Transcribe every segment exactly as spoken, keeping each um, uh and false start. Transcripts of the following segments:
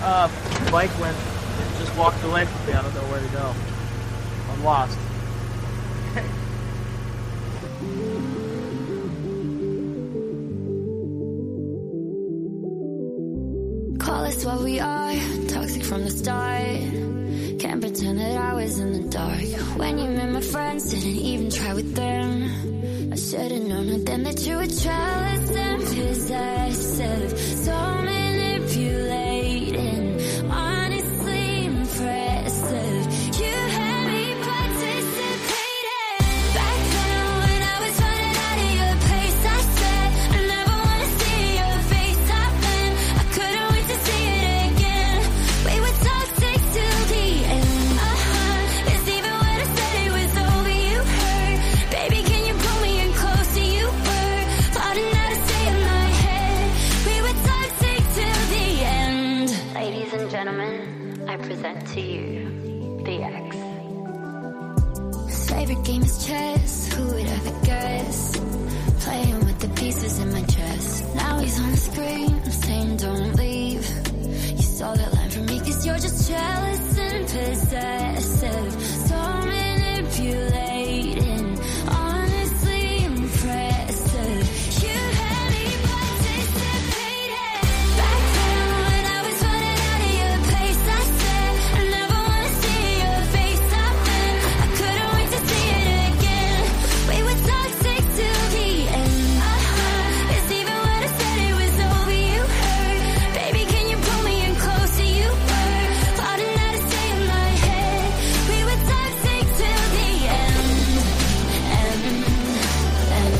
uh, bike went and just walked away from me. I don't know where to go. I'm lost. Call us what we are, toxic from the start. Can't pretend that I was in the dark. When you met my friends, didn't even try with them. I should've known it then that you were jealous and possessive. So manipulating, honestly impressive. You had me participating. Back then when I was running out of your pace, I said I never wanna see your face. I've been, I couldn't wait to see it again. We were toxic till the end. Uh-huh, it's even when I said it was over, you hurt. Baby, can you pull me in closer? You were plotting how to stay in my head. We were toxic till the end. Ladies and gentlemen, I present to you the X. His favorite game is chess. Who would ever guess? Playing with the pieces in my chest. Now he's on the screen, saying don't leave. You saw that line from me, cause you're just jealous and possessive. So manipulating, honestly impressive. You had me participating. Back then when I was running out of your pace, I said I never wanna see your face. I've been, I couldn't wait to see it again. We were toxic till the end. Uh-huh, it's even when I said it was over, you hurt. Baby, can you pull me in closer? You were plotting how to stay in my head. We were toxic till the end. End, end.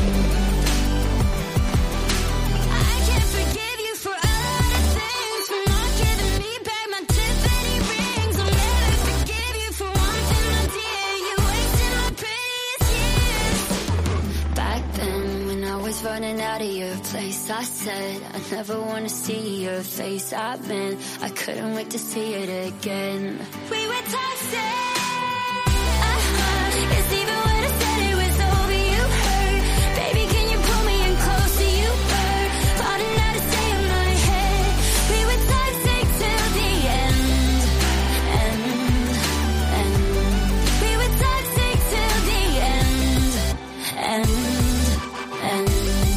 I can't forgive you for a lot of things, for not giving me back my Tiffany rings. I'll never forgive you for one thing, my dear. You wasted my prettiest years. Back then, when I was running out of your place, I said I never wanna see your face. I've been, I couldn't wait to see it again. We were toxic. Uh-huh, it's even when I said it was over, you hurt. Baby, can you pull me in closer? You were plotting how to stay in my head. We were toxic till the end. End, end. We were toxic till the end. End, end.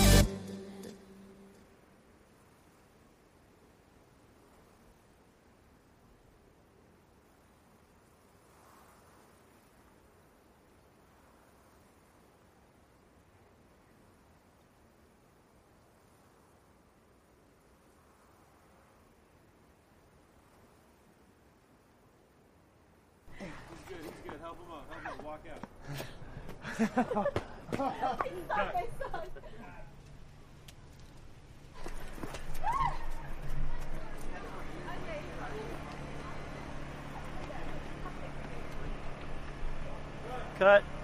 He's good, he's good. Help him up, help him up. Walk out. Cut.